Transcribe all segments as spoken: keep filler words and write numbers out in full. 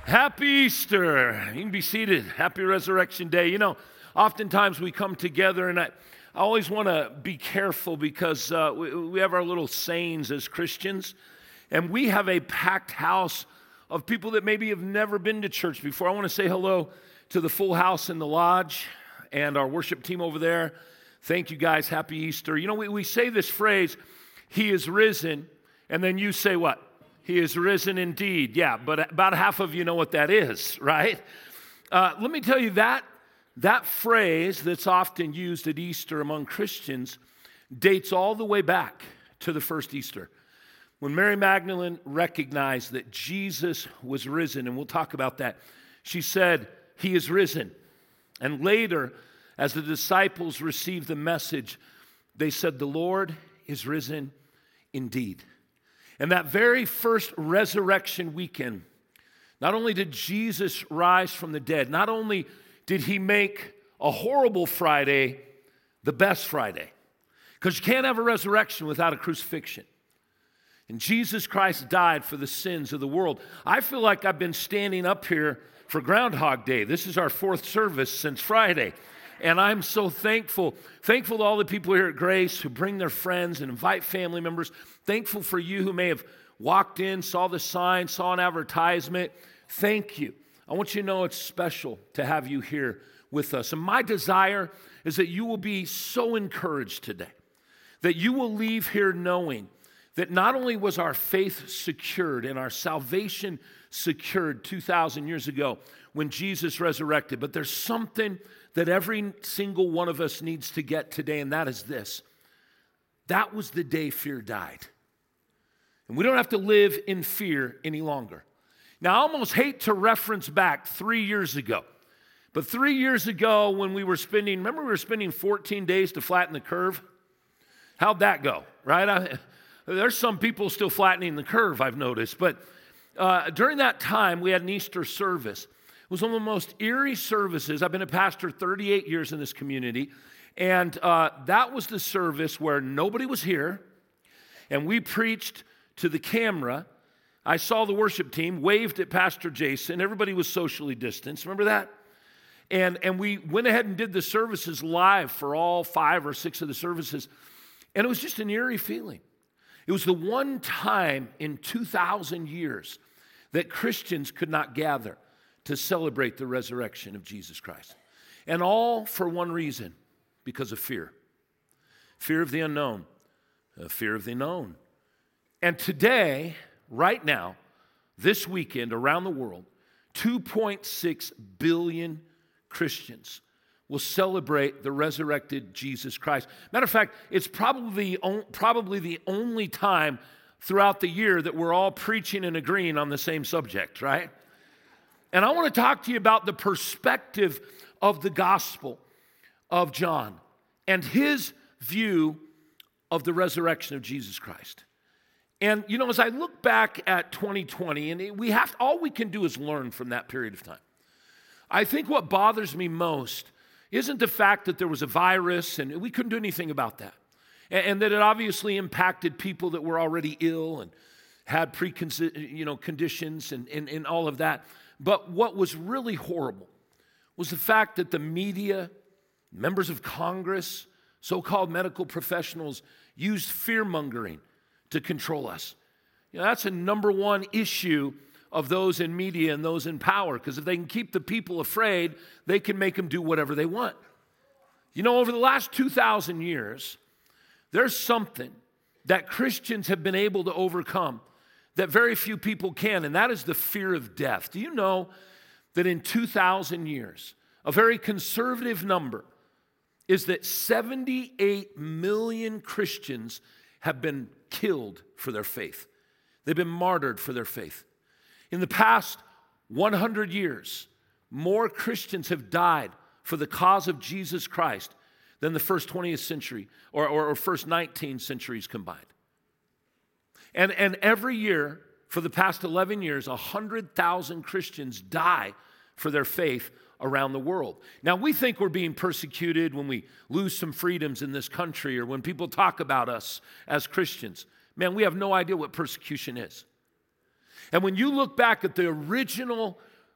Happy Easter. You can be seated. Happy Resurrection Day. You know, oftentimes we come together, and I, I always want to be careful because uh, we, we have our little sayings as Christians, and we have a packed house of people that maybe have never been to church before. I want to say hello to the full house in the lodge and our worship team over there. Thank you guys. Happy Easter. You know, we, we say this phrase, He is risen, and then you say what? He is risen indeed. Yeah, but about half of you know what that is, right? Uh, let me tell you that that phrase that's often used at Easter among Christians dates all the way back to the first Easter, when Mary Magdalene recognized that Jesus was risen, and we'll talk about that. She said, He is risen. And later, as the disciples received the message, they said, the Lord is risen indeed. And that very first resurrection weekend, not only did Jesus rise from the dead, not only did he make a horrible Friday the best Friday, because you can't have a resurrection without a crucifixion. And Jesus Christ died for the sins of the world. I feel like I've been standing up here for Groundhog Day. This is our fourth service since Friday. And I'm so thankful, thankful to all the people here at Grace who bring their friends and invite family members. Thankful for you who may have walked in, saw the sign, saw an advertisement. Thank you. I want you to know it's special to have you here with us. And my desire is that you will be so encouraged today, that you will leave here knowing that not only was our faith secured and our salvation secured two thousand years ago when Jesus resurrected, but there's something that every single one of us needs to get today, and that is this. That was the day fear died. And we don't have to live in fear any longer. Now, I almost hate to reference back three years ago, but three years ago when we were spending, remember we were spending fourteen days to flatten the curve? How'd that go, right? I, there's some people still flattening the curve, I've noticed, but uh, during that time, we had an Easter service. It was one of the most eerie services. I've been a pastor thirty-eight years in this community, and uh, that was the service where nobody was here, and we preached to the camera. I saw the worship team, waved at Pastor Jason. Everybody was socially distanced. Remember that? And, and we went ahead and did the services live for all five or six of the services, and it was just an eerie feeling. It was the one time in two thousand years that Christians could not gather to celebrate the resurrection of Jesus Christ. And all for one reason, because of fear. Fear of the unknown, uh, fear of the known. And today, right now, this weekend around the world, two point six billion Christians will celebrate the resurrected Jesus Christ. Matter of fact, it's probably, probably the only time throughout the year that we're all preaching and agreeing on the same subject, right? And I want to talk to you about the perspective of the gospel of John and his view of the resurrection of Jesus Christ. And, you know, as I look back at twenty twenty, and we have, all we can do is learn from that period of time. I think what bothers me most isn't the fact that there was a virus and we couldn't do anything about that. And, and that it obviously impacted people that were already ill and had preconceived, you know, conditions and, and, and all of that. But what was really horrible was the fact that the media, members of Congress, so-called medical professionals used fear-mongering to control us. You know, that's a number one issue of those in media and those in power, because if they can keep the people afraid, they can make them do whatever they want. You know, over the last two thousand years, there's something that Christians have been able to overcome that very few people can, and that is the fear of death. Do you know that in two thousand years, a very conservative number is that seventy-eight million Christians have been killed for their faith. They've been martyred for their faith. In the past one hundred years, more Christians have died for the cause of Jesus Christ than the first twentieth century or, or, or first nineteen centuries combined. And, and every year, for the past eleven years, one hundred thousand Christians die for their faith around the world. Now, we think we're being persecuted when we lose some freedoms in this country or when people talk about us as Christians. Man, we have no idea what persecution is. And when you look back at the original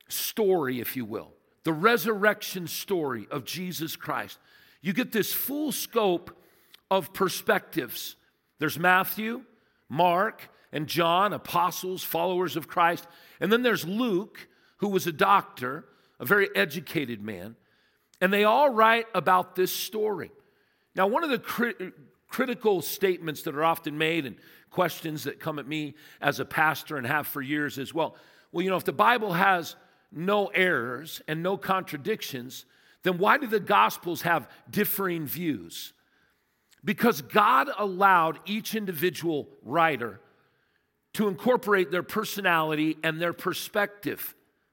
story, if you will, the resurrection story of Jesus Christ, you get this full scope of perspectives. There's Matthew, Mark, and John, apostles, followers of Christ. And then there's Luke, who was a doctor, a very educated man. And they all write about this story. Now, one of the cri- critical statements that are often made and questions that come at me as a pastor and have for years is, well, well, you know, if the Bible has no errors and no contradictions, then why do the Gospels have differing views? Because God allowed each individual writer to incorporate their personality and their perspective.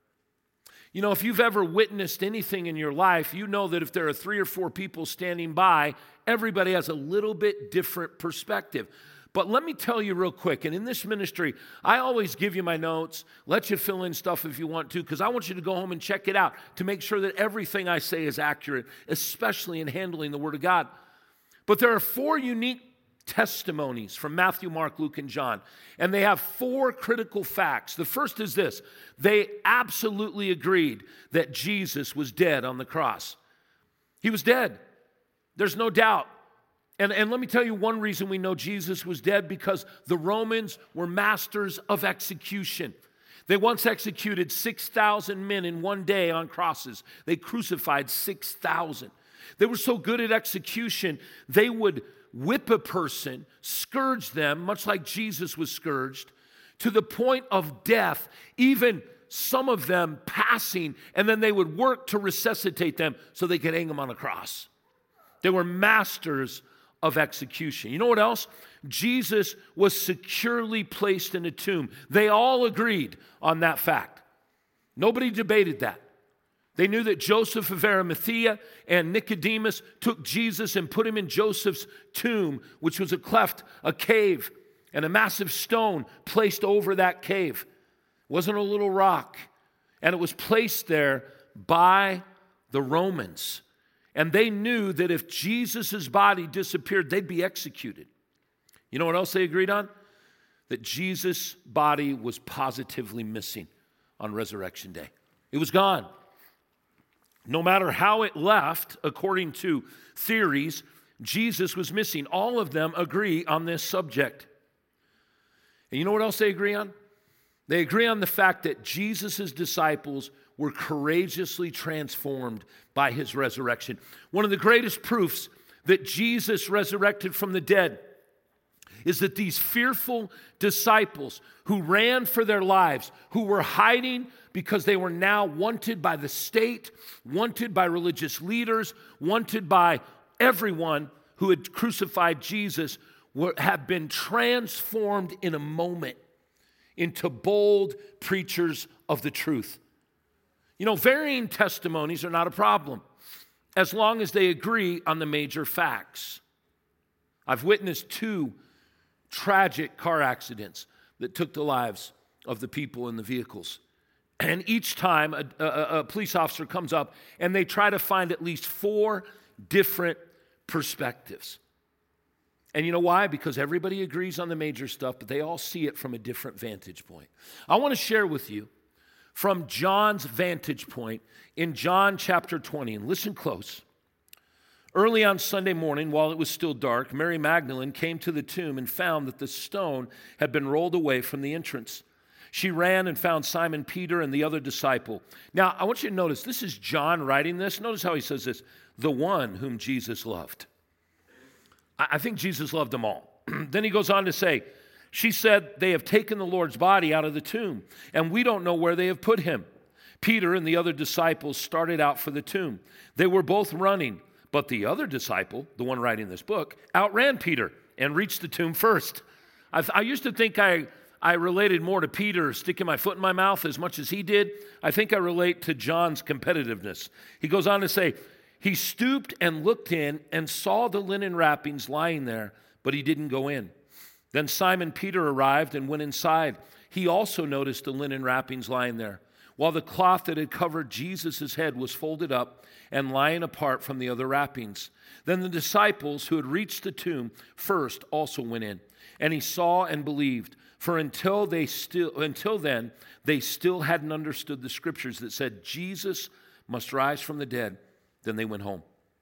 You know, if you've ever witnessed anything in your life, you know that if there are three or four people standing by, everybody has a little bit different perspective. But let me tell you real quick, and in this ministry, I always give you my notes, let you fill in stuff if you want to, because I want you to go home and check it out to make sure that everything I say is accurate, especially in handling the Word of God. But there are four unique testimonies from Matthew, Mark, Luke, and John, and they have four critical facts. The first is this: they absolutely agreed that Jesus was dead on the cross. He was dead. There's no doubt. And, and let me tell you one reason we know Jesus was dead: because the Romans were masters of execution. They once executed six thousand men in one day on crosses. They crucified six thousand. They were so good at execution, they would whip a person, scourge them, much like Jesus was scourged, to the point of death, even some of them passing, and then they would work to resuscitate them so they could hang them on a cross. They were masters of execution. You know what else? Jesus was securely placed in a tomb. They all agreed on that fact. Nobody debated that. They knew that Joseph of Arimathea and Nicodemus took Jesus and put him in Joseph's tomb, which was a cleft, a cave, and a massive stone placed over that cave. It wasn't a little rock. And it was placed there by the Romans. And they knew that if Jesus' body disappeared, they'd be executed. You know what else they agreed on? That Jesus' body was positively missing on Resurrection Day. It was gone. No matter how it left, according to theories, Jesus was missing. All of them agree on this subject. And you know what else they agree on? They agree on the fact that Jesus' disciples were courageously transformed by his resurrection. One of the greatest proofs that Jesus resurrected from the dead is that these fearful disciples who ran for their lives, who were hiding because they were now wanted by the state, wanted by religious leaders, wanted by everyone who had crucified Jesus, were, have been transformed in a moment into bold preachers of the truth. You know, varying testimonies are not a problem as long as they agree on the major facts. I've witnessed two tragic car accidents that took the lives of the people in the vehicles. And each time a, a, a police officer comes up and they try to find at least four different perspectives. And you know why? Because everybody agrees on the major stuff, but they all see it from a different vantage point. I want to share with you from John's vantage point in John chapter twenty. And listen close. Early on Sunday morning, while it was still dark, Mary Magdalene came to the tomb and found that the stone had been rolled away from the entrance. She ran and found Simon Peter and the other disciple. Now, I want you to notice, this is John writing this. Notice how he says this: the one whom Jesus loved. I think Jesus loved them all. Then he goes on to say, she said, they have taken the Lord's body out of the tomb, and we don't know where they have put him. Peter and the other disciples started out for the tomb. They were both running, but the other disciple, the one writing this book, outran Peter and reached the tomb first. I've, I used to think I, I related more to Peter sticking my foot in my mouth as much as he did. I think I relate to John's competitiveness. He goes on to say, he stooped and looked in and saw the linen wrappings lying there, but he didn't go in. Then Simon Peter arrived and went inside. He also noticed the linen wrappings lying there. while the cloth that had covered Jesus' head was folded up and lying apart from the other wrappings. Then the disciples who had reached the tomb first also went in, and he saw and believed. For until they still until then they still hadn't understood the scriptures that said Jesus must rise from the dead. Then they went home.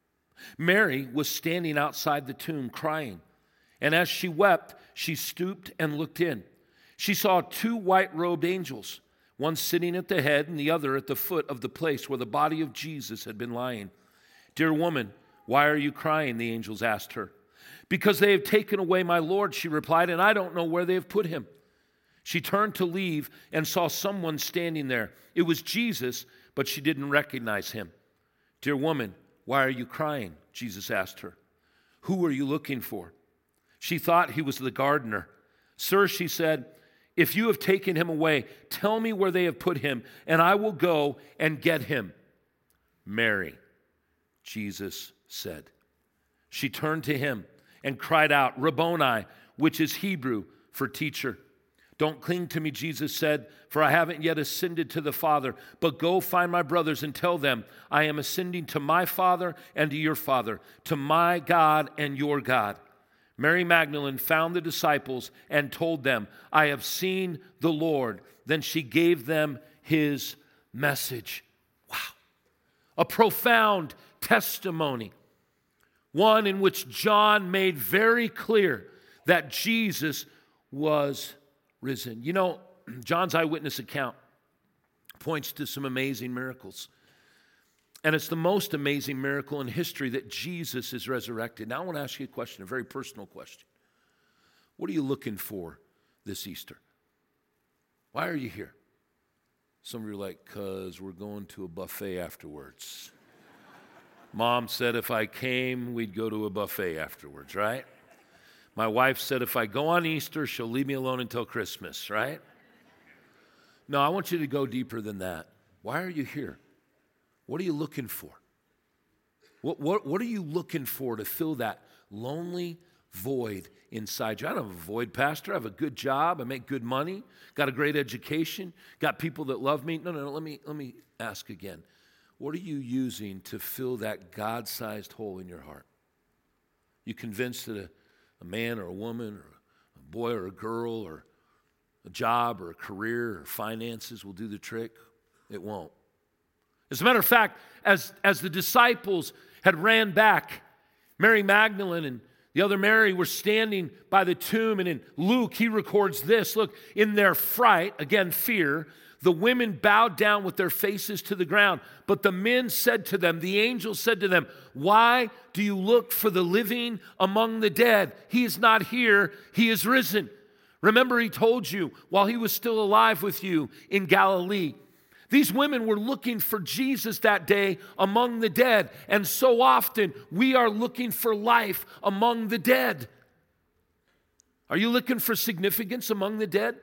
Mary was standing outside the tomb crying, and as she wept, she stooped and looked in. She saw two white-robed angels, one sitting at the head and the other at the foot of the place where the body of Jesus had been lying. "Dear woman, why are you crying?" the angels asked her. "Because they have taken away my Lord," she replied, "and I don't know where they have put him." She turned to leave and saw someone standing there. It was Jesus, but she didn't recognize him. "Dear woman, why are you crying?" Jesus asked her. "Who are you looking for?" She thought he was the gardener. "Sir," she said, "if you have taken him away, tell me where they have put him, and I will go and get him." "Mary," Jesus said. She turned to him and cried out, "Rabboni," which is Hebrew for teacher. "Don't cling to me," Jesus said, "for I haven't yet ascended to the Father. But go find my brothers and tell them, I am ascending to my Father and to your Father, to my God and your God." Mary Magdalene found the disciples and told them, "I have seen the Lord." Then she gave them his message. Wow. A profound testimony. One in which John made very clear that Jesus was risen. You know, John's eyewitness account points to some amazing miracles. And it's the most amazing miracle in history that Jesus is resurrected. Now I want to ask you a question, a very personal question. What are you looking for this Easter? Why are you here? Some of you are like, because we're going to a buffet afterwards. Mom said if I came, we'd go to a buffet afterwards, right? My wife said if I go on Easter, she'll leave me alone until Christmas, right? No, I want you to go deeper than that. Why are you here? What are you looking for? What, what, what are you looking for to fill that lonely void inside you? I don't have a void, Pastor. I have a good job. I make good money. Got a great education. Got people that love me. No, no, no. Let me, let me ask again. What are you using to fill that God-sized hole in your heart? You convinced that a, a man or a woman or a boy or a girl or a job or a career or finances will do the trick? It won't. As a matter of fact, as, as the disciples had ran back, Mary Magdalene and the other Mary were standing by the tomb, and in Luke, he records this. Look, in their fright, again, fear, the women bowed down with their faces to the ground. But the men said to them, the angel said to them, "Why do you look for the living among the dead? He is not here, he is risen. Remember, he told you while he was still alive with you in Galilee." These women were looking for Jesus that day among the dead. And so often we are looking for life among the dead. Are you looking for significance among the dead?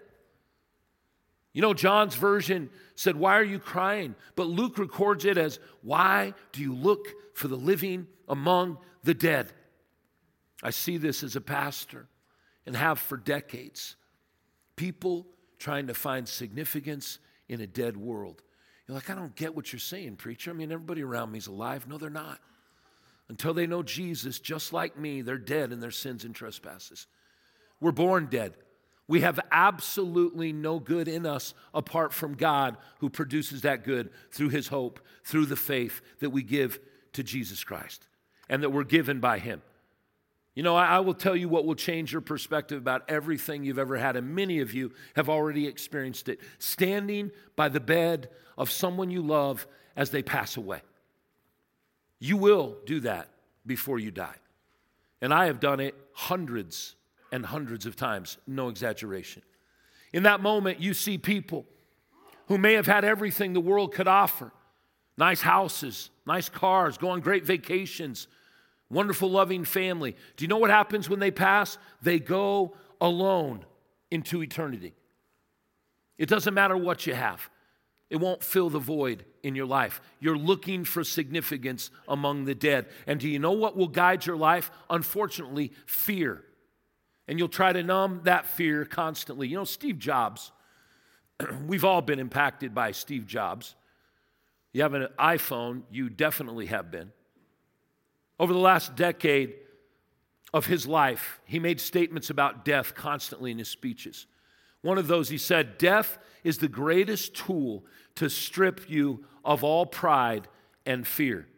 You know, John's version said, "Why are you crying?" But Luke records it as, "Why do you look for the living among the dead?" I see this as a pastor and have for decades. People trying to find significance in a dead world. You're like, "I don't get what you're saying, preacher. I mean, everybody around me is alive." No, they're not. Until they know Jesus, just like me, they're dead in their sins and trespasses. We're born dead. We have absolutely no good in us apart from God, who produces that good through his hope, through the faith that we give to Jesus Christ and that we're given by him. You know, I, I will tell you what will change your perspective about everything you've ever had, and many of you have already experienced it. Standing by the bed of someone you love as they pass away. You will do that before you die. And I have done it hundreds and hundreds of times, no exaggeration. In that moment, you see people who may have had everything the world could offer. Nice houses, nice cars, go on great vacations, wonderful, loving family. Do you know what happens when they pass? They go alone into eternity. It doesn't matter what you have. It won't fill the void in your life. You're looking for significance among the dead. And do you know what will guide your life? Unfortunately, fear. And you'll try to numb that fear constantly. You know, Steve Jobs, we've all been impacted by Steve Jobs. You have an iPhone, you definitely have been. Over the last decade of his life, he made statements about death constantly in his speeches. One of those, he said, "Death is the greatest tool to strip you of all pride and fear."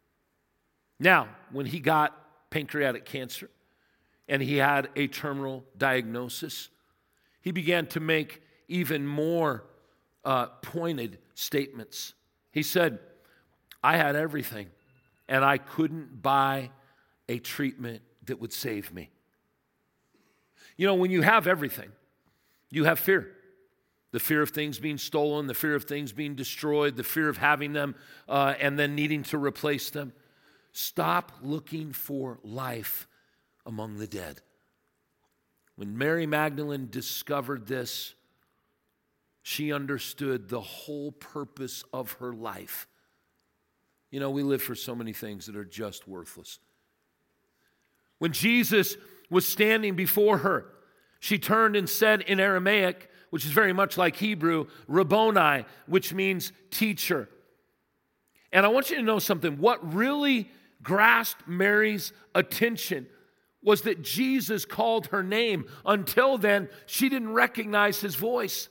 Now, when he got pancreatic cancer and he had a terminal diagnosis, he began to make even more uh, pointed statements. He said, "I had everything, and I couldn't buy a treatment that would save me." You know, when you have everything, you have fear. The fear of things being stolen, the fear of things being destroyed, the fear of having them uh, and then needing to replace them. Stop looking for life among the dead. When Mary Magdalene discovered this, she understood the whole purpose of her life. You know, we live for so many things that are just worthless. When Jesus was standing before her, she turned and said in Aramaic, which is very much like Hebrew, Rabboni, which means teacher. And I want you to know something. What really grasped Mary's attention was that Jesus called her name. Until then, she didn't recognize his voice.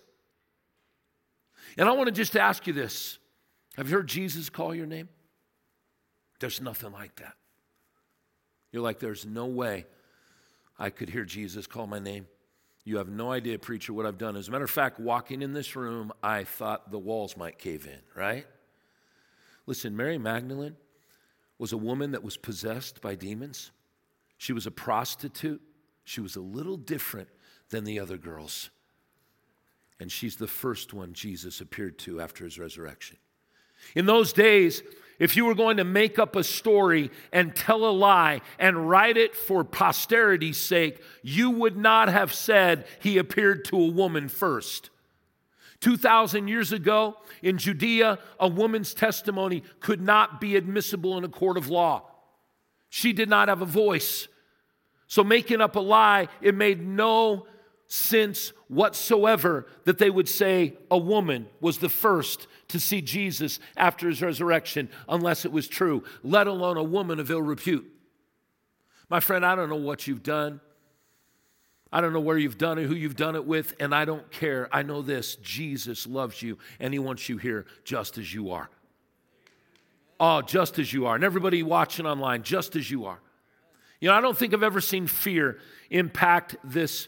And I want to just ask you this. Have you heard Jesus call your name? There's nothing like that. You're like, there's no way I could hear Jesus call my name. You have no idea, preacher, what I've done. As a matter of fact, walking in this room, I thought the walls might cave in, right? Listen, Mary Magdalene was a woman that was possessed by demons. She was a prostitute. She was a little different than the other girls. And she's the first one Jesus appeared to after his resurrection. In those days, if you were going to make up a story and tell a lie and write it for posterity's sake, you would not have said he appeared to a woman first. two thousand years ago in Judea, a woman's testimony could not be admissible in a court of law. She did not have a voice. So making up a lie, it made no sense whatsoever that they would say a woman was the first to see Jesus after his resurrection, unless it was true, let alone a woman of ill repute. My friend, I don't know what you've done. I don't know where you've done it, who you've done it with, and I don't care. I know this, Jesus loves you, and he wants you here just as you are. Oh, just as you are. And everybody watching online, just as you are. You know, I don't think I've ever seen fear impact this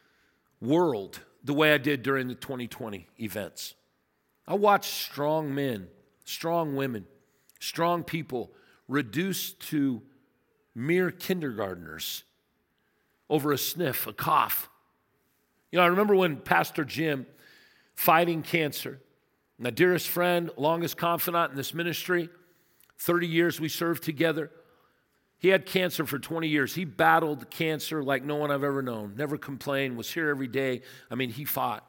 world the way I did during the twenty twenty events. I watched strong men, strong women, strong people reduced to mere kindergartners over a sniff, a cough. You know, I remember when Pastor Jim, fighting cancer, my dearest friend, longest confidant in this ministry, thirty years we served together. He had cancer for twenty years. He battled cancer like no one I've ever known. Never complained, was here every day. I mean, he fought.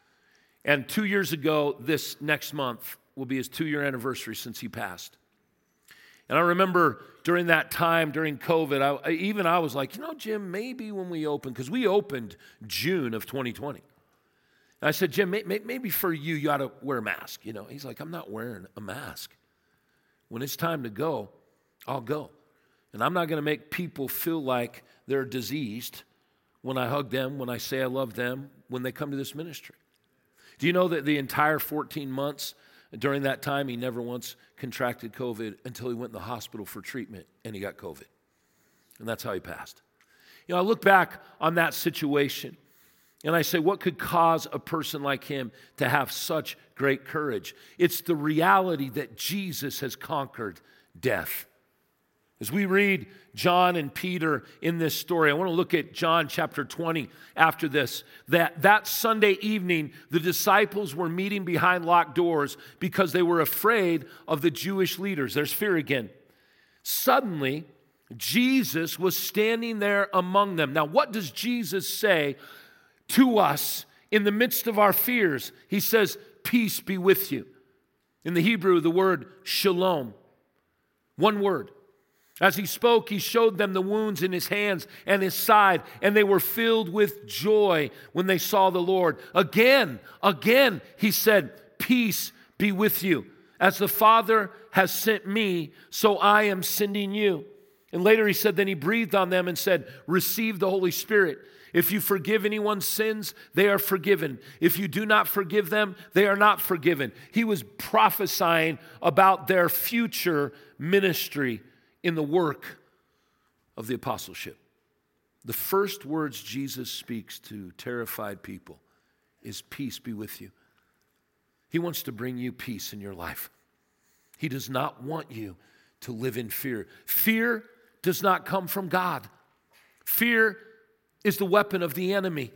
And two years ago, this next month, will be his two-year anniversary since he passed. And I remember during that time, during COVID, I, even I was like, you know, Jim, maybe when we open, because we opened June of twenty twenty. And I said, Jim, may, maybe for you, you ought to wear a mask. You know, he's like, I'm not wearing a mask. When it's time to go, I'll go. And I'm not going to make people feel like they're diseased when I hug them, when I say I love them, when they come to this ministry. Do you know that the entire fourteen months during that time, he never once contracted COVID until he went in the hospital for treatment and he got COVID. And that's how he passed. You know, I look back on that situation and I say, what could cause a person like him to have such great courage? It's the reality that Jesus has conquered death. As we read John and Peter in this story, I want to look at John chapter twenty after this. That, that Sunday evening, the disciples were meeting behind locked doors because they were afraid of the Jewish leaders. There's fear again. Suddenly, Jesus was standing there among them. Now, what does Jesus say to us in the midst of our fears? He says, peace be with you. In the Hebrew, the word shalom. One word. As he spoke, he showed them the wounds in his hands and his side, and they were filled with joy when they saw the Lord. Again, again, he said, peace be with you. As the Father has sent me, so I am sending you. And later he said, then he breathed on them and said, receive the Holy Spirit. If you forgive anyone's sins, they are forgiven. If you do not forgive them, they are not forgiven. He was prophesying about their future ministry in the work of the apostleship. The first words Jesus speaks to terrified people is peace be with you. He wants to bring you peace in your life. He does not want you to live in fear. Fear does not come from God. Fear is the weapon of the enemy.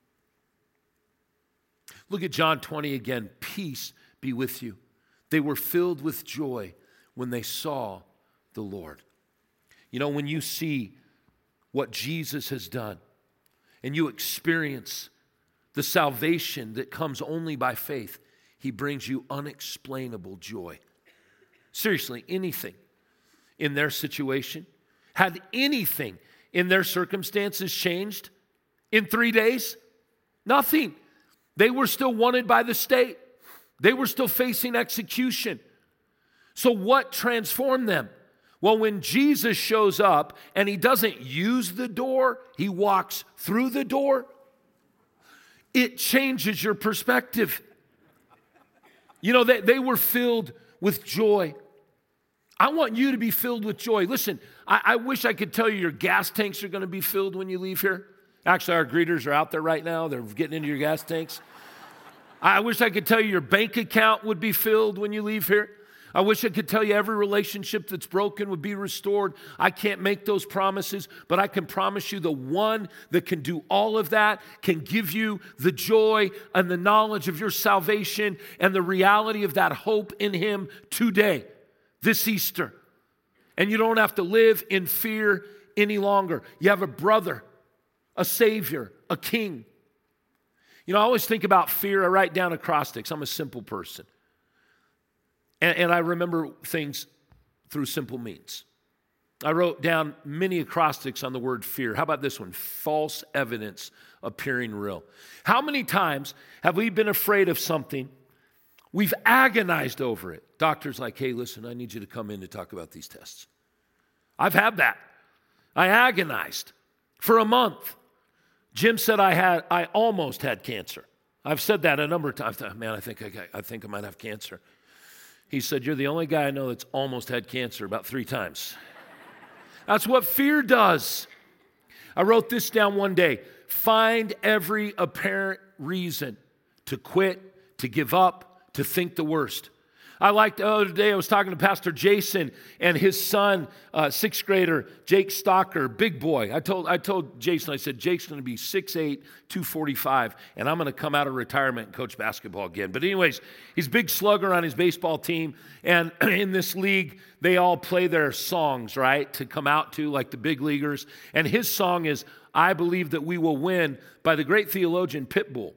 Look at John twenty again. Peace be with you. They were filled with joy when they saw the Lord. You know, when you see what Jesus has done and you experience the salvation that comes only by faith, he brings you unexplainable joy. Seriously, anything in their situation, had anything in their circumstances changed in three days? Nothing. They were still wanted by the state. They were still facing execution. So what transformed them? Well, when Jesus shows up and he doesn't use the door, he walks through the door, it changes your perspective. You know, they, they were filled with joy. I want you to be filled with joy. Listen, I, I wish I could tell you your gas tanks are going to be filled when you leave here. Actually, our greeters are out there right now. They're getting into your gas tanks. I wish I could tell you your bank account would be filled when you leave here. I wish I could tell you every relationship that's broken would be restored. I can't make those promises, but I can promise you the one that can do all of that, can give you the joy and the knowledge of your salvation and the reality of that hope in him today, this Easter. And you don't have to live in fear any longer. You have a brother, a Savior, a King. You know, I always think about fear. I write down acrostics. I'm a simple person. And, and I remember things through simple means. I wrote down many acrostics on the word fear. How about this one? False evidence appearing real. How many times have we been afraid of something? We've agonized over it. Doctor's like, hey, listen, I need you to come in to talk about these tests. I've had that. I agonized for a month. Jim said I had, I almost had cancer. I've said that a number of times. Man, I think I, got, I think I might have cancer. He said, you're the only guy I know that's almost had cancer about three times. That's what fear does. I wrote this down one day. Find every apparent reason to quit, to give up, to think the worst. I liked the other day, I was talking to Pastor Jason and his son, uh, sixth grader, Jake Stocker, big boy. I told I told Jason, I said, Jake's going to be six eight, two forty-five, and I'm going to come out of retirement and coach basketball again. But anyways, he's a big slugger on his baseball team, and in this league, they all play their songs, right, to come out to, like the big leaguers. And his song is, I Believe That We Will Win, by the great theologian Pitbull.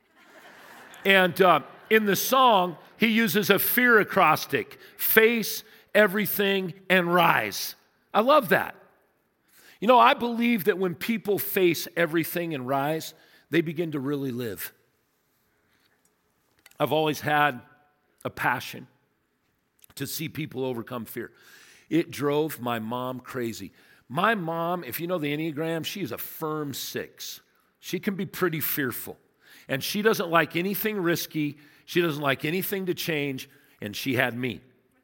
And uh, in the song, he uses a fear acrostic, face everything and rise. I love that. You know, I believe that when people face everything and rise, they begin to really live. I've always had a passion to see people overcome fear. It drove my mom crazy. My mom, if you know the Enneagram, she is a firm six. She can be pretty fearful. And she doesn't like anything risky. She doesn't like anything to change, and she had me.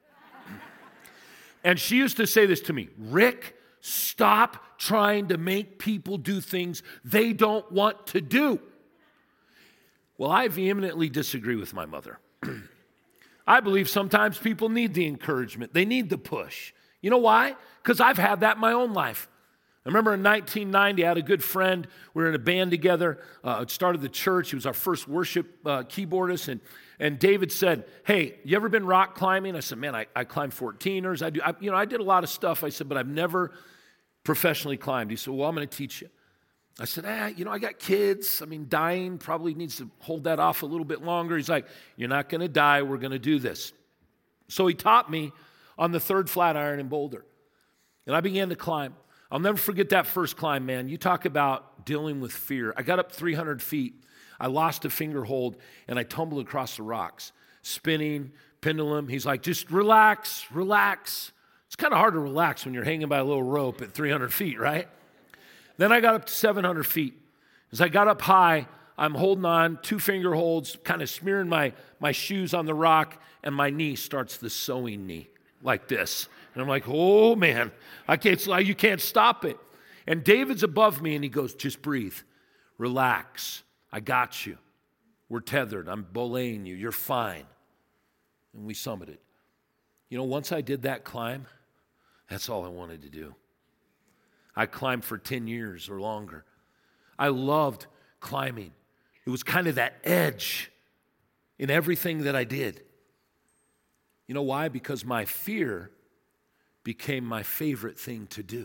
And she used to say this to me, Rick, stop trying to make people do things they don't want to do. Well, I vehemently disagree with my mother. I believe sometimes people need the encouragement. They need the push. You know why? Because I've had that in my own life. I remember in nineteen ninety, I had a good friend. We were in a band together. Uh, it started the church. He was our first worship uh, keyboardist. And, and David said, hey, you ever been rock climbing? I said, man, I, I climb fourteeners. I do, I, you know, I did a lot of stuff. I said, but I've never professionally climbed. He said, well, I'm going to teach you. I said, ah, you know, I got kids. I mean, dying probably needs to hold that off a little bit longer. He's like, you're not going to die. We're going to do this. So he taught me on the third flat iron in Boulder. And I began to climb. I'll never forget that first climb, man. You talk about dealing with fear. I got up three hundred feet. I lost a finger hold, and I tumbled across the rocks, spinning, pendulum. He's like, just relax, relax. It's kind of hard to relax when you're hanging by a little rope at three hundred feet, right? Then I got up to seven hundred feet. As I got up high, I'm holding on, two finger holds, kind of smearing my, my shoes on the rock, and my knee starts the sewing knee like this. And I'm like, oh, man, I can't, you can't stop it. And David's above me, and he goes, just breathe, relax. I got you. We're tethered. I'm belaying you. You're fine. And we summited. You know, once I did that climb, that's all I wanted to do. I climbed for ten years or longer. I loved climbing. It was kind of that edge in everything that I did. You know why? Because my fear became my favorite thing to do.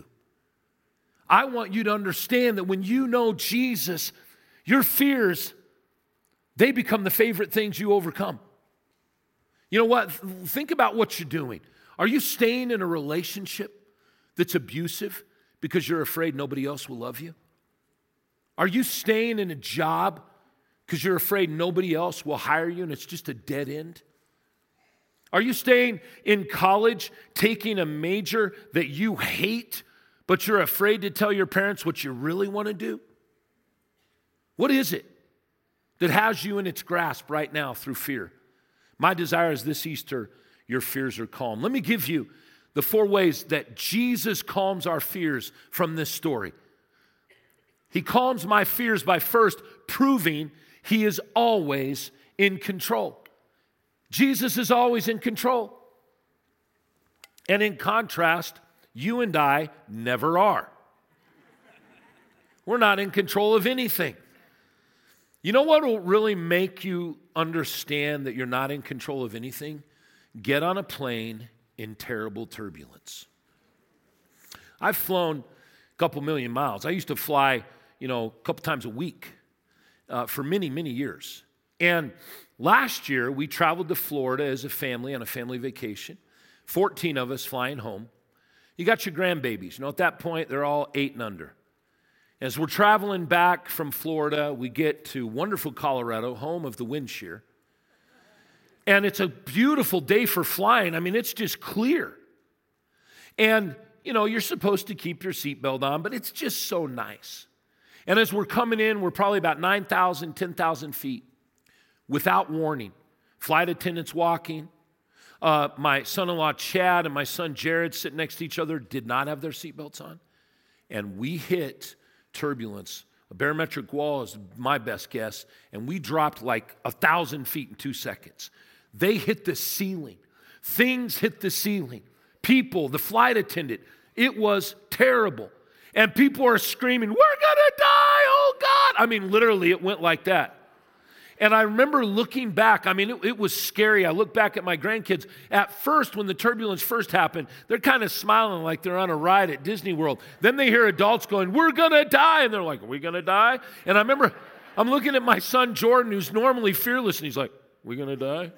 I want you to understand that when you know Jesus, your fears, they become the favorite things you overcome. You know what? Think about what you're doing. Are you staying in a relationship that's abusive because you're afraid nobody else will love you? Are you staying in a job because you're afraid nobody else will hire you and it's just a dead end? Are you staying in college, taking a major that you hate, but you're afraid to tell your parents what you really want to do? What is it that has you in its grasp right now through fear? My desire is this Easter, your fears are calm. Let me give you the four ways that Jesus calms our fears from this story. He calms my fears by first proving he is always in control. Jesus is always in control. And in contrast, you and I never are. We're not in control of anything. You know what will really make you understand that you're not in control of anything? Get on a plane in terrible turbulence. I've flown a couple million miles. I used to fly, you know, a couple times a week uh, for many, many years. And last year, we traveled to Florida as a family on a family vacation, fourteen of us flying home. You got your grandbabies. You know, at that point, they're all eight and under. As we're traveling back from Florida, we get to wonderful Colorado, home of the wind shear. And it's a beautiful day for flying. I mean, it's just clear. And, you know, you're supposed to keep your seatbelt on, but it's just so nice. And as we're coming in, we're probably about nine thousand, ten thousand feet. Without warning, flight attendants walking. Uh, my son-in-law Chad and my son Jared sitting next to each other did not have their seatbelts on. And we hit turbulence. A barometric wall is my best guess. And we dropped like a thousand feet in two seconds. They hit the ceiling. Things hit the ceiling. People, the flight attendant, it was terrible. And people are screaming, we're gonna die, oh God. I mean, literally it went like that. And I remember looking back, I mean, it, it was scary. I look back at my grandkids. At first, when the turbulence first happened, they're kind of smiling like they're on a ride at Disney World. Then they hear adults going, we're going to die. And they're like, are we going to die? And I remember, I'm looking at my son Jordan, who's normally fearless, and he's like, we going to die?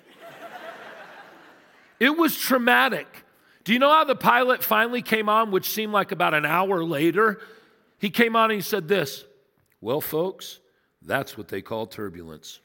It was traumatic. Do you know how the pilot finally came on, which seemed like about an hour later? He came on and he said this, well, folks, that's what they call turbulence.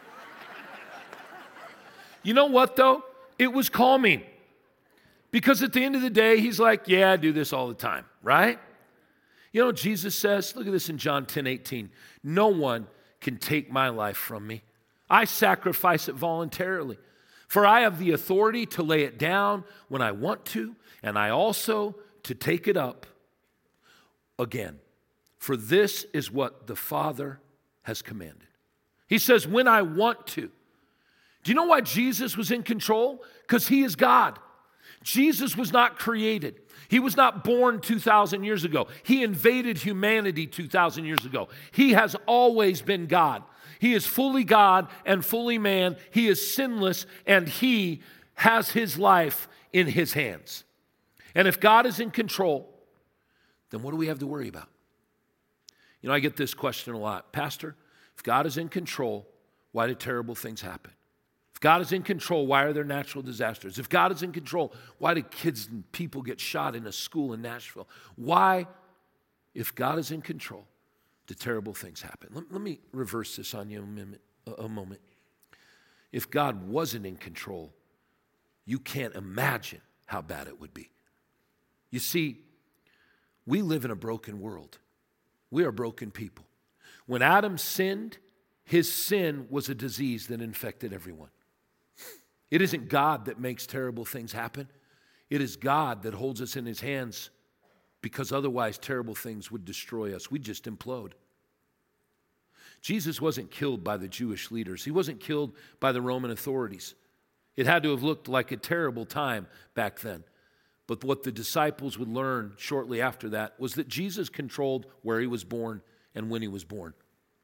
You know what, though? It was calming. Because at the end of the day, he's like, yeah, I do this all the time, right? You know, Jesus says, look at this in John ten eighteen. No one can take my life from me. I sacrifice it voluntarily. For I have the authority to lay it down when I want to, and I also to take it up again. For this is what the Father has commanded. He says, when I want to. Do you know why Jesus was in control? Because he is God. Jesus was not created. He was not born two thousand years ago. He invaded humanity two thousand years ago. He has always been God. He is fully God and fully man. He is sinless, and he has his life in his hands. And if God is in control, then what do we have to worry about? You know, I get this question a lot. Pastor, if God is in control, why do terrible things happen? If God is in control, why are there natural disasters? If God is in control, why do kids and people get shot in a school in Nashville? Why, if God is in control, do terrible things happen? Let, let me reverse this on you a, minute, a moment. If God wasn't in control, you can't imagine how bad it would be. You see, we live in a broken world. We are broken people. When Adam sinned, his sin was a disease that infected everyone. It isn't God that makes terrible things happen. It is God that holds us in his hands, because otherwise terrible things would destroy us. We'd just implode. Jesus wasn't killed by the Jewish leaders. He wasn't killed by the Roman authorities. It had to have looked like a terrible time back then. But what the disciples would learn shortly after that was that Jesus controlled where he was born and when he was born.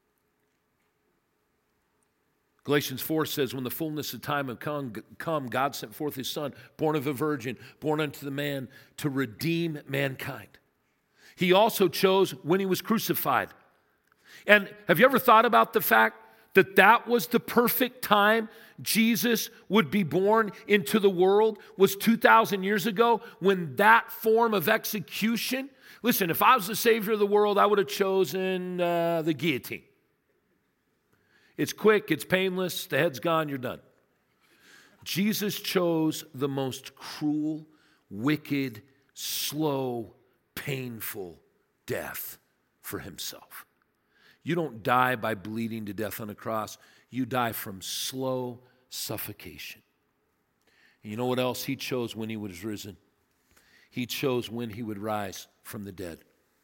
Galatians four says, when the fullness of time had come, God sent forth his Son, born of a virgin, born unto the man, to redeem mankind. He also chose when he was crucified. And have you ever thought about the fact that that was the perfect time Jesus would be born into the world, was two thousand years ago, when that form of execution? Listen, if I was the Savior of the world, I would have chosen uh, the guillotine. It's quick, it's painless, the head's gone, you're done. Jesus chose the most cruel, wicked, slow, painful death for himself. You don't die by bleeding to death on a cross. You die from slow suffocation. And you know what else he chose when he was risen? He chose when he would rise from the dead.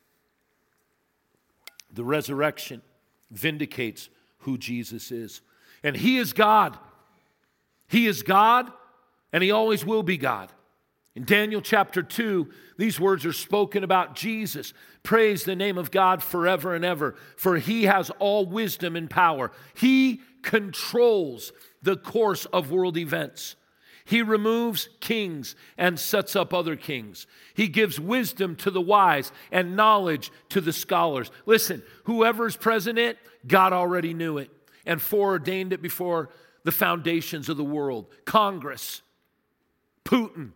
The resurrection vindicates who Jesus is. And he is God. He is God, and he always will be God. In Daniel chapter two, these words are spoken about Jesus. Praise the name of God forever and ever, for he has all wisdom and power. He controls the course of world events. He removes kings and sets up other kings. He gives wisdom to the wise and knowledge to the scholars. Listen, whoever's president, God already knew it and foreordained it before the foundations of the world. Congress, Putin.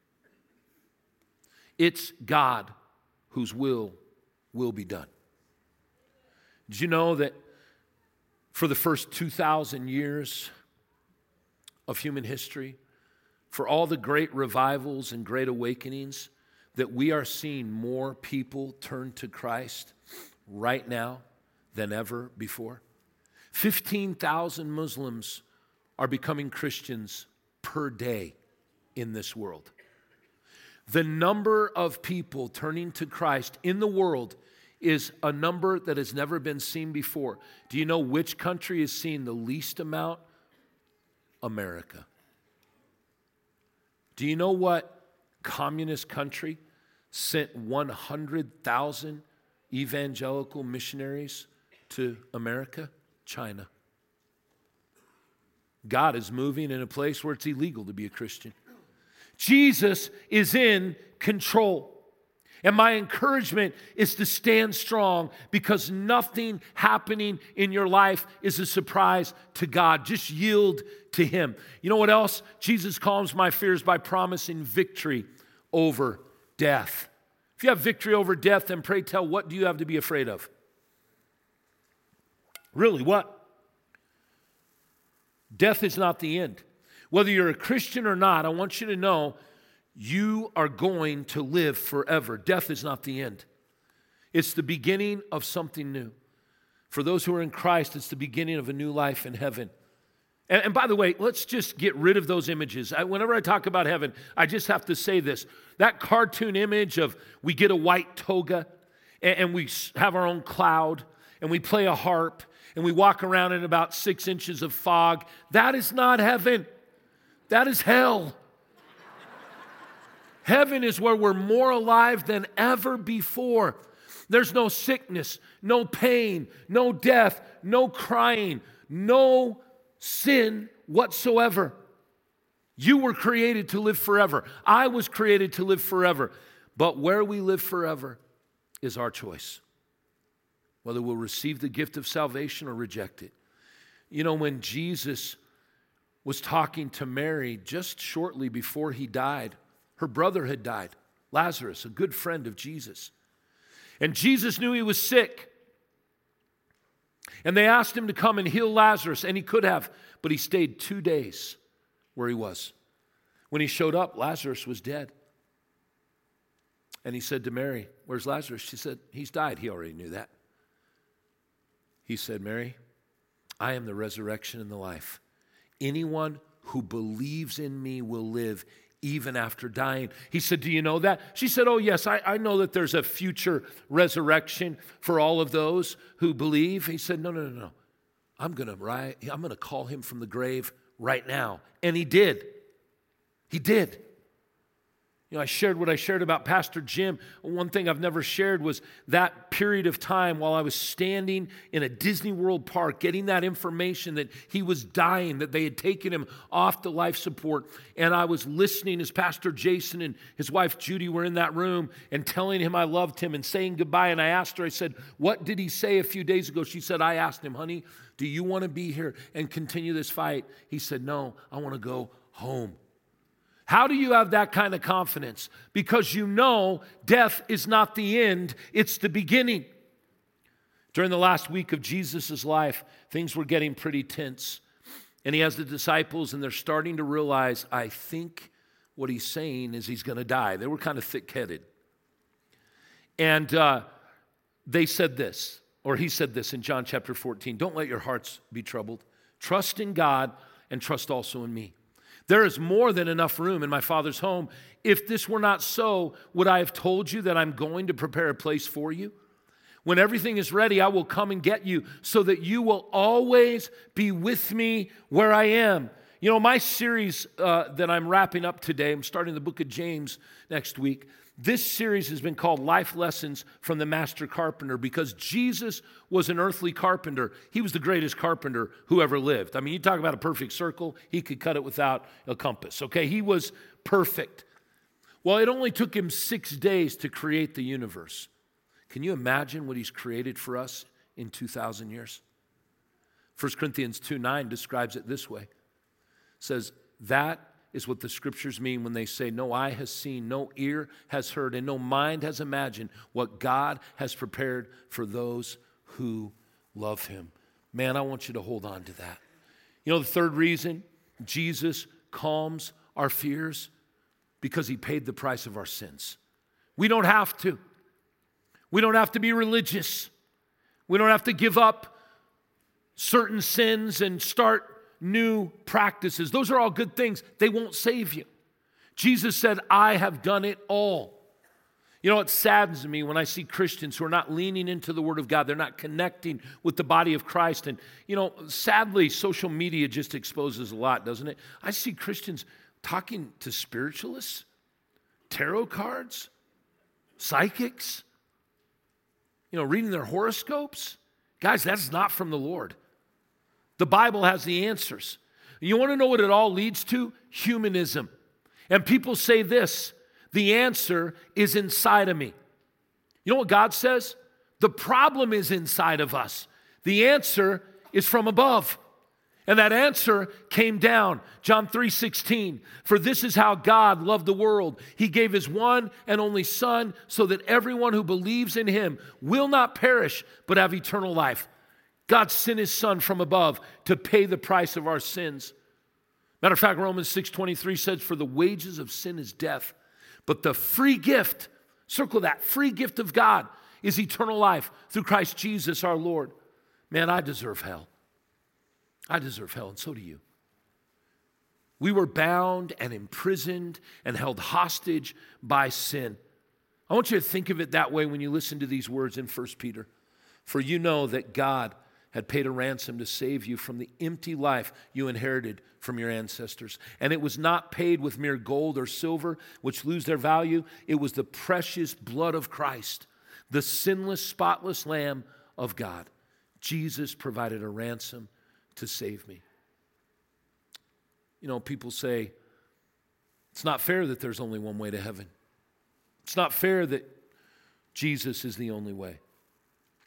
It's God whose will will be done. Did you know that for the first two thousand years of human history, for all the great revivals and great awakenings, that we are seeing more people turn to Christ right now than ever before? fifteen thousand Muslims are becoming Christians per day in this world. The number of people turning to Christ in the world is a number that has never been seen before. Do you know which country is seeing the least amount? America. Do you know what communist country sent one hundred thousand evangelical missionaries to America? China. God is moving in a place where it's illegal to be a Christian. Jesus is in control. And my encouragement is to stand strong, because nothing happening in your life is a surprise to God. Just yield to him. You know what else? Jesus calms my fears by promising victory over death. If you have victory over death, then pray tell, what do you have to be afraid of? Really, what? Death is not the end. Whether you're a Christian or not, I want you to know you are going to live forever. Death is not the end. It's the beginning of something new. For those who are in Christ, it's the beginning of a new life in heaven. And, and by the way, let's just get rid of those images. I, whenever I talk about heaven, I just have to say this. That cartoon image of we get a white toga and, and we have our own cloud and we play a harp and we walk around in about six inches of fog, that is not heaven. That is hell. Heaven is where we're more alive than ever before. There's no sickness, no pain, no death, no crying, no sin whatsoever. You were created to live forever. I was created to live forever. But where we live forever is our choice, whether we'll receive the gift of salvation or reject it. You know, when Jesus was talking to Mary just shortly before he died. Her brother had died, Lazarus, a good friend of Jesus. And Jesus knew he was sick. And they asked him to come and heal Lazarus, and he could have, but he stayed two days where he was. When he showed up, Lazarus was dead. And he said to Mary, "Where's Lazarus?" She said, "He's died." He already knew that. He said, "Mary, I am the resurrection and the life. Anyone who believes in me will live even after dying." He said, "Do you know that?" She said, "Oh, yes, I, I know that there's a future resurrection for all of those who believe." He said, no, no, no, no. I'm going to ri- I'm going to call him from the grave right now. And he did. He did. You know, I shared what I shared about Pastor Jim. One thing I've never shared was that period of time while I was standing in a Disney World park getting that information that he was dying, that they had taken him off the life support. And I was listening as Pastor Jason and his wife Judy were in that room and telling him I loved him and saying goodbye. And I asked her, I said, "What did he say a few days ago?" She said, "I asked him, honey, do you want to be here and continue this fight?" He said, "No, I want to go home." How do you have that kind of confidence? Because you know death is not the end, it's the beginning. During the last week of Jesus' life, things were getting pretty tense. And he has the disciples, and they're starting to realize, I think what he's saying is he's going to die. They were kind of thick-headed. And uh, they said this, or he said this in John chapter fourteen, "Don't let your hearts be troubled. Trust in God and trust also in me. There is more than enough room in my Father's home. If this were not so, would I have told you that I'm going to prepare a place for you? When everything is ready, I will come and get you so that you will always be with me where I am." You know, my series uh, that I'm wrapping up today, I'm starting the book of James next week. This series has been called Life Lessons from the Master Carpenter because Jesus was an earthly carpenter. He was the greatest carpenter who ever lived. I mean, you talk about a perfect circle, he could cut it without a compass, okay? He was perfect. Well, it only took him six days to create the universe. Can you imagine what he's created for us in two thousand years? First Corinthians two nine describes it this way. It says, that is what the scriptures mean when they say, no eye has seen, no ear has heard, and no mind has imagined what God has prepared for those who love him. Man, I want you to hold on to that. You know the third reason Jesus calms our fears? Because he paid the price of our sins. We don't have to. We don't have to be religious. We don't have to give up certain sins and start new practices. Those are all good things. They won't save you. Jesus said, I have done it all. You know, it saddens me when I see Christians who are not leaning into the Word of God. They're not connecting with the body of Christ. And, you know, sadly, social media just exposes a lot, doesn't it? I see Christians talking to spiritualists, tarot cards, psychics, you know, reading their horoscopes. Guys, that's not from the Lord. The Bible has the answers. You want to know what it all leads to? Humanism. And people say this, the answer is inside of me. You know what God says? The problem is inside of us. The answer is from above. And that answer came down. John three sixteen. For this is how God loved the world. He gave his one and only Son so that everyone who believes in him will not perish but have eternal life. God sent his Son from above to pay the price of our sins. Matter of fact, Romans six twenty-three says, for the wages of sin is death, but the free gift, circle that, free gift of God is eternal life through Christ Jesus our Lord. Man, I deserve hell. I deserve hell, and so do you. We were bound and imprisoned and held hostage by sin. I want you to think of it that way when you listen to these words in First Peter. For you know that God had paid a ransom to save you from the empty life you inherited from your ancestors. And it was not paid with mere gold or silver, which lose their value. It was the precious blood of Christ, the sinless, spotless Lamb of God. Jesus provided a ransom to save me. You know, people say, it's not fair that there's only one way to heaven. It's not fair that Jesus is the only way.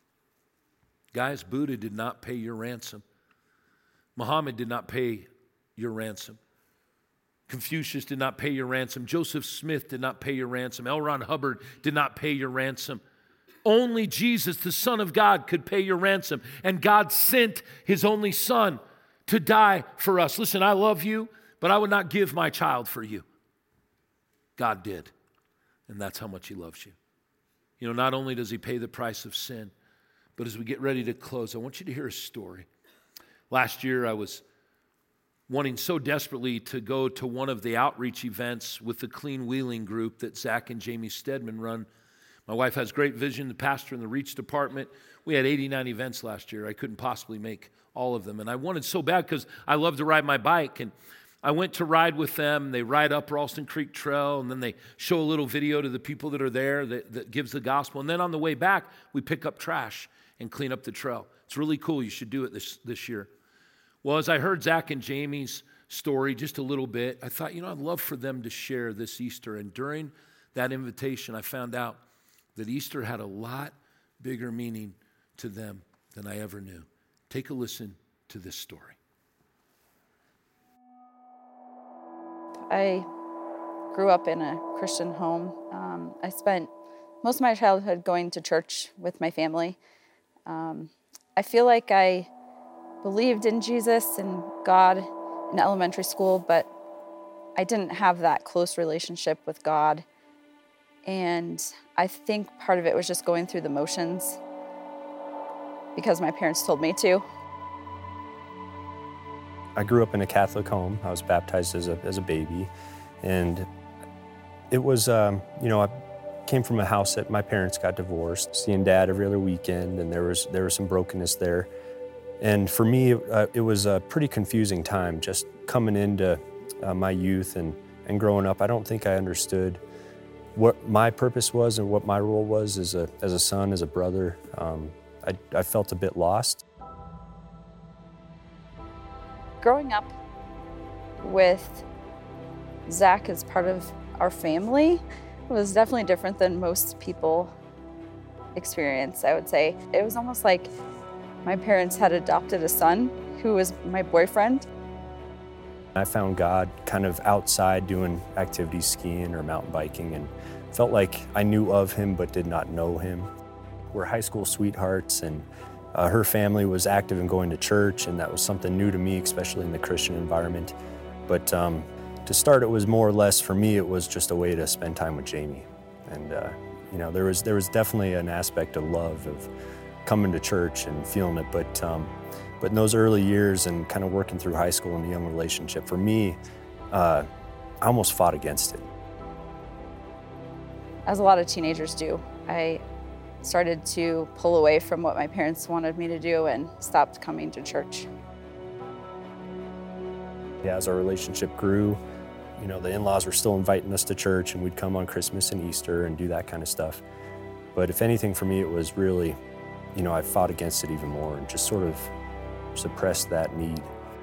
Guys, Buddha did not pay your ransom. Muhammad did not pay your ransom. Confucius did not pay your ransom. Joseph Smith did not pay your ransom. L. Ron Hubbard did not pay your ransom. Only Jesus, the Son of God, could pay your ransom. And God sent his only Son to die for us. Listen, I love you, but I would not give my child for you. God did. And that's how much he loves you. You know, not only does he pay the price of sin, but as we get ready to close, I want you to hear a story. Last year, I was wanting so desperately to go to one of the outreach events with the Clean Wheeling group that Zach and Jamie Stedman run. My wife has great vision, the pastor in the Reach department. We had eighty-nine events last year. I couldn't possibly make all of them. And I wanted so bad because I love to ride my bike. And I went to ride with them. They ride up Ralston Creek Trail, and then they show a little video to the people that are there that, that gives the gospel. And then on the way back, we pick up trash and clean up the trail. It's really cool. You should do it this, this year. Well, as I heard Zach and Jamie's story just a little bit, I thought, you know, I'd love for them to share this Easter. And during that invitation, I found out that Easter had a lot bigger meaning to them than I ever knew. Take a listen to this story. I grew up in a Christian home. Um, I spent most of my childhood going to church with my family. Um, I feel like I believed in Jesus and God in elementary school, but I didn't have that close relationship with God. And I think part of it was just going through the motions because my parents told me to. I grew up in a Catholic home. I was baptized as a, as a baby. And it was, um, you know, I came from a house that my parents got divorced, seeing Dad every other weekend, and there was, there was some brokenness there. And for me, uh, it was a pretty confusing time just coming into uh, my youth and, and growing up. I don't think I understood what my purpose was and what my role was as a, as a son, as a brother. Um, I, I felt a bit lost. Growing up with Zach as part of our family was definitely different than most people experience, I would say. It was almost like my parents had adopted a son who was my boyfriend. I found God kind of outside doing activities, skiing or mountain biking, and felt like I knew of him but did not know him. We're high school sweethearts, and uh, her family was active in going to church, and that was something new to me, especially in the Christian environment. But um, to start, it was more or less, for me, it was just a way to spend time with Jamie. And uh, you know, there was, there was definitely an aspect of love, of coming to church and feeling it, but um, but in those early years and kind of working through high school and the young relationship, for me, uh, I almost fought against it. As a lot of teenagers do, I started to pull away from what my parents wanted me to do and stopped coming to church. Yeah, as our relationship grew, you know, the in-laws were still inviting us to church, and we'd come on Christmas and Easter and do that kind of stuff. But if anything, for me, it was really, you know, I fought against it even more and just sort of suppressed that need.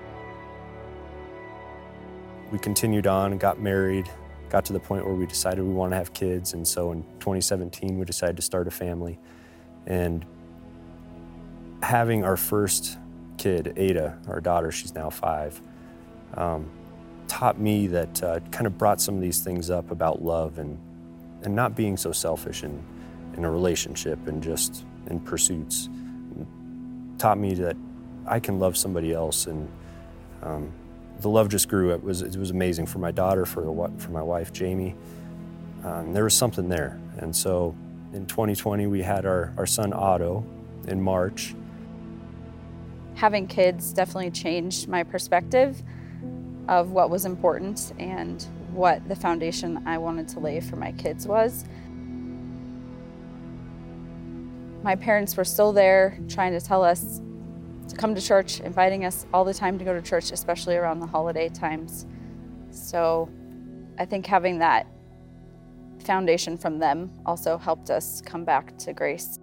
We continued on and got married, got to the point where we decided we wanted to have kids, and so in twenty seventeen we decided to start a family. And having our first kid, Ada, our daughter, she's now five, um, taught me that, uh, kind of brought some of these things up about love and, and not being so selfish in, in a relationship and just in pursuits. Taught me that I can love somebody else, and um, the love just grew. It was, it was amazing for my daughter, for, the, for my wife, Jamie. Um, there was something there. And so in twenty twenty, we had our, our son, Otto, in March. Having kids definitely changed my perspective of what was important and what the foundation I wanted to lay for my kids was. My parents were still there trying to tell us to come to church, inviting us all the time to go to church, especially around the holiday times. So I think having that foundation from them also helped us come back to Grace.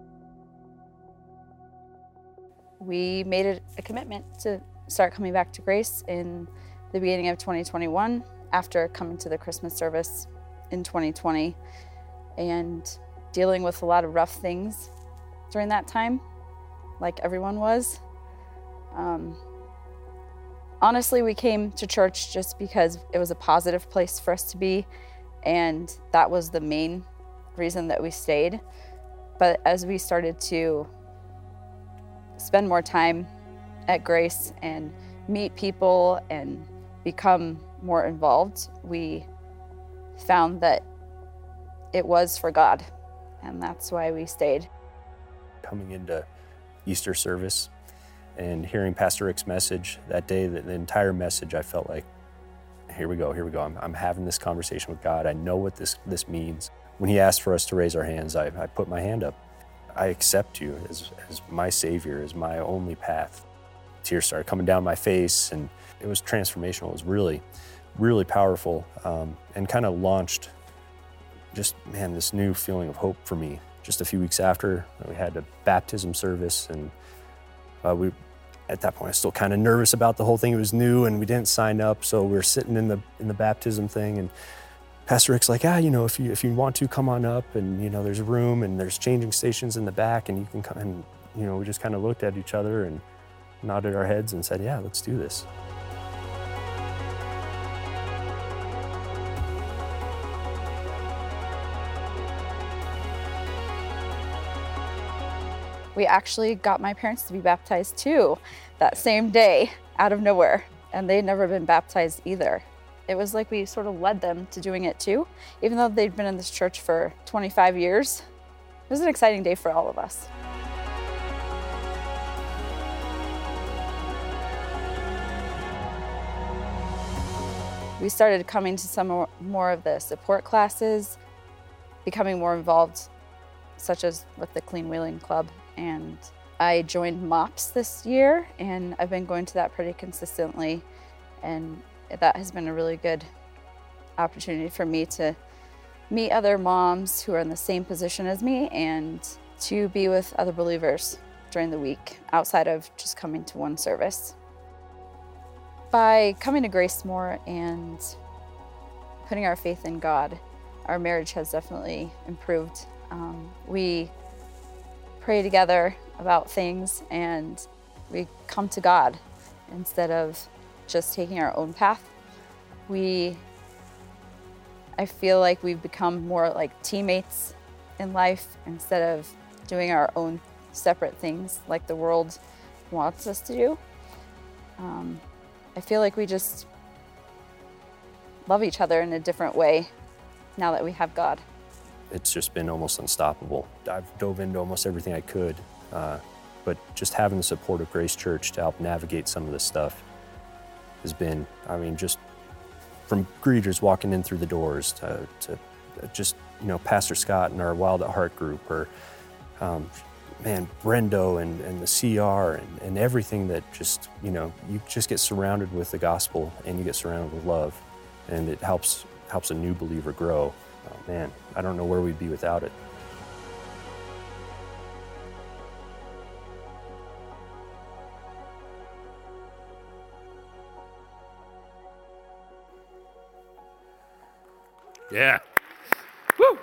We made it a commitment to start coming back to Grace in the beginning of twenty twenty-one after coming to the Christmas service in twenty twenty and dealing with a lot of rough things during that time, like everyone was. Um, Honestly, we came to church just because it was a positive place for us to be, and that was the main reason that we stayed. But as we started to spend more time at Grace and meet people and become more involved, we found that it was for God, and that's why we stayed. Coming into Easter service and hearing Pastor Rick's message that day, the, the entire message, I felt like, here we go, here we go. I'm, I'm having this conversation with God. I know what this, this means. When he asked for us to raise our hands, I, I put my hand up. I accept you as, as my Savior, as my only path. Tears started coming down my face, and it was transformational. It was really, really powerful, um, and kind of launched just, man, this new feeling of hope for me. Just a few weeks after, we had a baptism service, and uh, we, at that point, I was still kind of nervous about the whole thing. It was new, and we didn't sign up, so we were sitting in the in the baptism thing, and Pastor Rick's like, ah, you know, if you if you want to, come on up, and you know, there's room, and there's changing stations in the back, and you can come. And you know, we just kind of looked at each other and nodded our heads and said, yeah, let's do this. We actually got my parents to be baptized too that same day out of nowhere, and they'd never been baptized either. It was like we sort of led them to doing it too, even though they'd been in this church for twenty-five years. It was an exciting day for all of us. We started coming to some more, more of the support classes, becoming more involved, such as with the Clean Wheeling Club. And I joined MOPS this year, and I've been going to that pretty consistently. And that has been a really good opportunity for me to meet other moms who are in the same position as me and to be with other believers during the week outside of just coming to one service. By coming to Grace more and putting our faith in God, our marriage has definitely improved. Um, we pray together about things, and we come to God instead of just taking our own path. We, I feel like we've become more like teammates in life instead of doing our own separate things like the world wants us to do. Um, I feel like we just love each other in a different way now that we have God. It's just been almost unstoppable. I've dove into almost everything I could, uh, but just having the support of Grace Church to help navigate some of this stuff has been, I mean, just from greeters walking in through the doors to, to just, you know, Pastor Scott and our Wild at Heart group, or, um, man, Brendo and, and the C R and, and everything that just, you know, you just get surrounded with the gospel and you get surrounded with love, and it helps, helps a new believer grow. Oh, man, I don't know where we'd be without it. Yeah. Woo!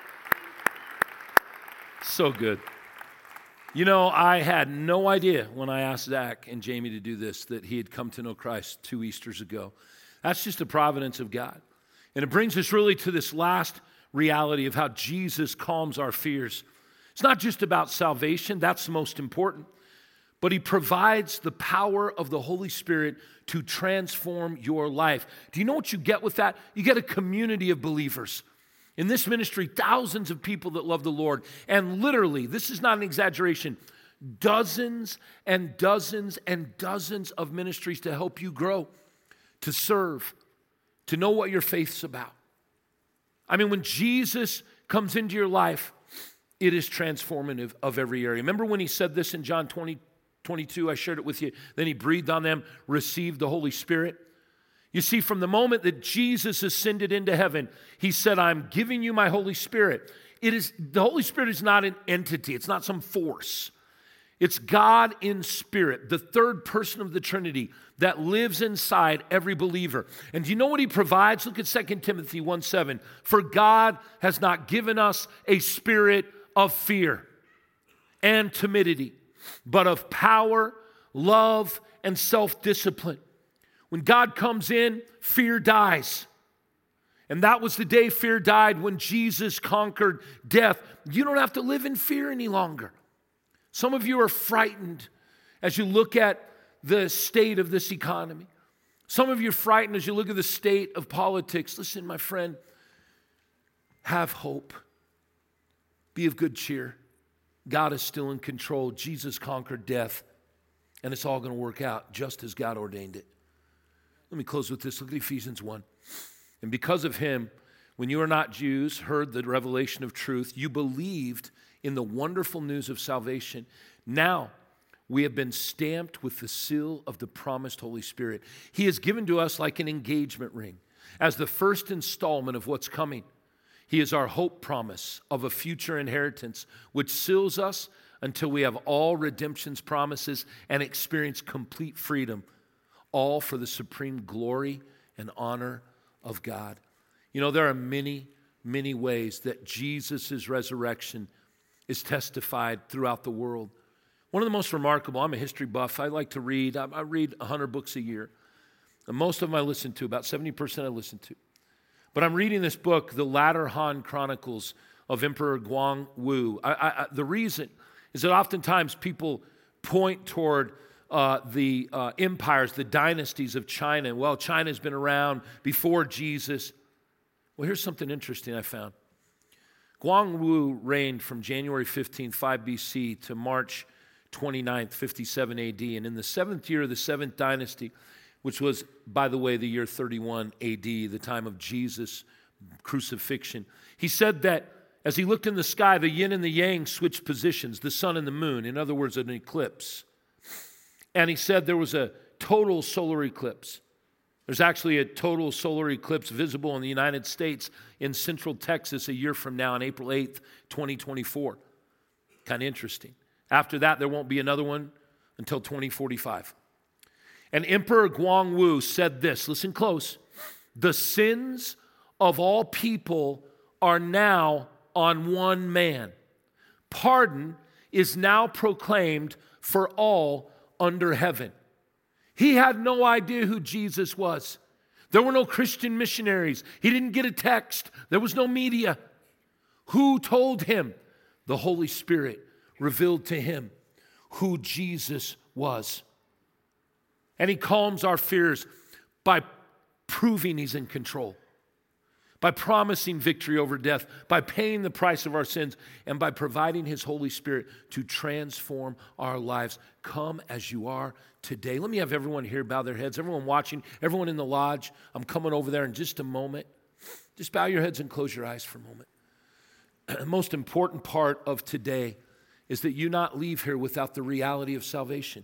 So good. You know, I had no idea when I asked Zach and Jamie to do this that he had come to know Christ two Easters ago. That's just the providence of God. And it brings us really to this last reality of how Jesus calms our fears. It's not just about salvation, that's the most important, but he provides the power of the Holy Spirit to transform your life. Do you know what you get with that? You get a community of believers. In this ministry, thousands of people that love the Lord, and literally, this is not an exaggeration, dozens and dozens and dozens of ministries to help you grow, to serve, to know what your faith's about. I mean, when Jesus comes into your life, it is transformative of every area. Remember when he said this in John twenty, twenty-two, I shared it with you, then he breathed on them, received the Holy Spirit. You see, from the moment that Jesus ascended into heaven, he said, I'm giving you my Holy Spirit. It is, the Holy Spirit is not an entity. It's not some force. It's God in spirit, the third person of the Trinity that lives inside every believer. And do you know what he provides? Look at Second Timothy one seven. For God has not given us a spirit of fear and timidity, but of power, love, and self-discipline. When God comes in, fear dies. And that was the day fear died, when Jesus conquered death. You don't have to live in fear any longer. Some of you are frightened as you look at the state of this economy. Some of you are frightened as you look at the state of politics. Listen, my friend, have hope. Be of good cheer. God is still in control. Jesus conquered death, and it's all going to work out just as God ordained it. Let me close with this. Look at Ephesians one. And because of him, when you are not Jews, heard the revelation of truth, you believed in the wonderful news of salvation. Now we have been stamped with the seal of the promised Holy Spirit. He is given to us like an engagement ring, as the first installment of what's coming. He is our hope promise of a future inheritance, which seals us until we have all redemption's promises and experience complete freedom, all for the supreme glory and honor of God. You know, there are many, many ways that Jesus' resurrection is testified throughout the world. One of the most remarkable, I'm a history buff. I like to read. I, I read one hundred books a year. And most of them I listen to, about seventy percent I listen to. But I'm reading this book, The Latter Han Chronicles of Emperor Guang Wu. I, I, the reason is that oftentimes people point toward uh, the uh, empires, the dynasties of China. Well, China's been around before Jesus. Well, here's something interesting I found. Guang Wu reigned from January fifteenth, five B C to March twenty-ninth, fifty-seven A D. And in the seventh year of the seventh dynasty, which was, by the way, the year thirty-one A D, the time of Jesus' crucifixion, he said that as he looked in the sky, the yin and the yang switched positions, the sun and the moon, in other words, an eclipse. And he said there was a total solar eclipse. There's actually a total solar eclipse visible in the United States in central Texas a year from now on April eighth, twenty twenty-four. Kind of interesting. After that, there won't be another one until twenty forty-five. And Emperor Guang Wu said this, listen close, the sins of all people are now on one man. Pardon is now proclaimed for all under heaven. He had no idea who Jesus was. There were no Christian missionaries. He didn't get a text. There was no media. Who told him? The Holy Spirit revealed to him who Jesus was. And he calms our fears by proving he's in control, by promising victory over death, by paying the price of our sins, and by providing his Holy Spirit to transform our lives. Come as you are today. Let me have everyone here bow their heads, everyone watching, everyone in the lodge. I'm coming over there in just a moment. Just bow your heads and close your eyes for a moment. The most important part of today is that you not leave here without the reality of salvation.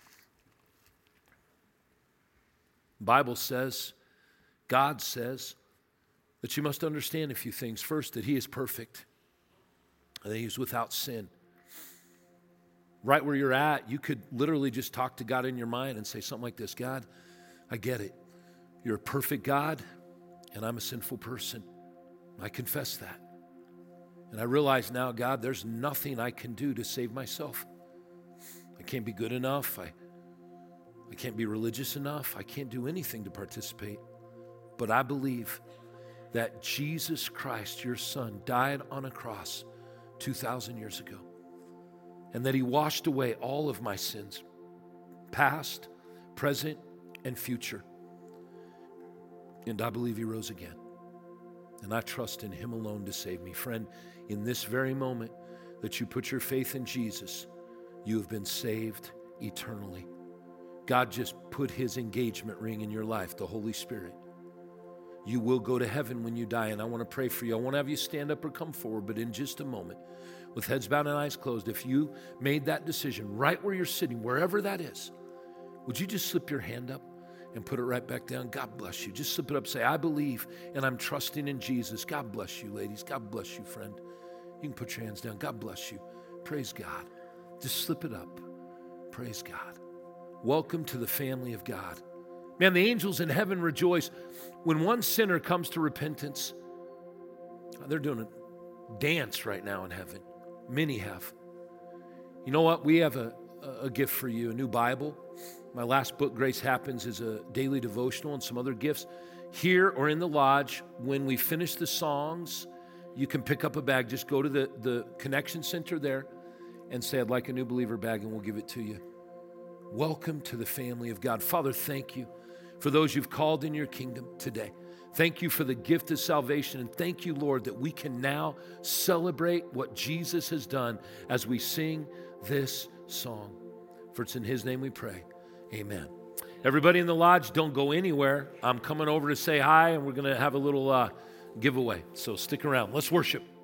The Bible says, God says, that you must understand a few things. First, that he is perfect, and that he is without sin. Right where you're at, you could literally just talk to God in your mind and say something like this: God, I get it. You're a perfect God, and I'm a sinful person. I confess that. And I realize now, God, there's nothing I can do to save myself. I can't be good enough. I, I can't be religious enough. I can't do anything to participate. But I believe that Jesus Christ, your Son, died on a cross two thousand years ago, and that he washed away all of my sins, past, present, and future. And I believe he rose again. And I trust in him alone to save me. Friend, in this very moment that you put your faith in Jesus, you have been saved eternally. God just put his engagement ring in your life, the Holy Spirit. You will go to heaven when you die, and I want to pray for you. I won't have you stand up or come forward, but in just a moment, with heads bowed and eyes closed, if you made that decision right where you're sitting, wherever that is, would you just slip your hand up and put it right back down? God bless you. Just slip it up. Say, I believe, and I'm trusting in Jesus. God bless you, ladies. God bless you, friend. You can put your hands down. God bless you. Praise God. Just slip it up. Praise God. Welcome to the family of God. Man, the angels in heaven rejoice when one sinner comes to repentance. They're doing a dance right now in heaven. Many have. You know what? We have a, a, a gift for you, a new Bible. My last book, Grace Happens, is a daily devotional and some other gifts. Here or in the lodge, when we finish the songs, you can pick up a bag. Just go to the, the connection center there and say, I'd like a new believer bag, and we'll give it to you. Welcome to the family of God. Father, thank you for those you've called in your kingdom today. Thank you for the gift of salvation, and thank you, Lord, that we can now celebrate what Jesus has done as we sing this song. For it's in his name we pray. Amen. Everybody in the lodge, don't go anywhere. I'm coming over to say hi, and we're going to have a little uh, giveaway. So stick around. Let's worship.